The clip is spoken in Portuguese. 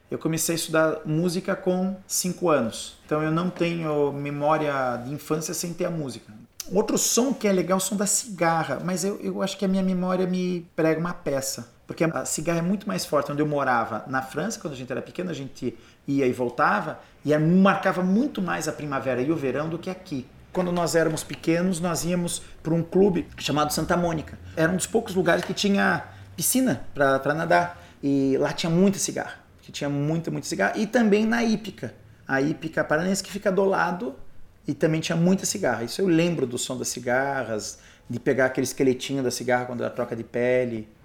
Eu comecei a estudar música com 5 anos. Então eu não tenho memória de infância sem ter a música. Outro som que é legal é o som da cigarra, mas eu acho que a minha memória me prega uma peça. Porque a cigarra é muito mais forte. Onde eu morava, na França, quando a gente era pequeno, a gente ia e voltava, e marcava muito mais a primavera e o verão do que aqui. Quando nós éramos pequenos, nós íamos para um clube chamado Santa Mônica. Era um dos poucos lugares que tinha piscina para nadar. E lá tinha muita cigarra. Tinha muita cigarra. E também na Hípica. A Hípica Paranense, que fica do lado, e também tinha muita cigarra. Isso eu lembro do som das cigarras, de pegar aquele esqueletinho da cigarra quando era troca de pele.